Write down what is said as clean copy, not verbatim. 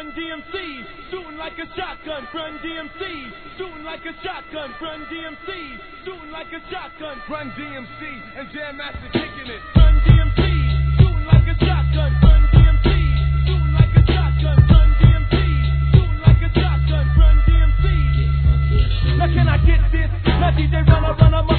Run DMC, shooting like a shotgun. Run DMC, shooting like a shotgun. Run DMC, shooting like a shotgun. Run DMC and Jam Master kicking it. Run DMC, shooting like a shotgun. Run DMC, shooting like a shotgun. Run DMC, shooting like a shotgun. Run DMC. Now can I get this? Now DJ run, I run, I'm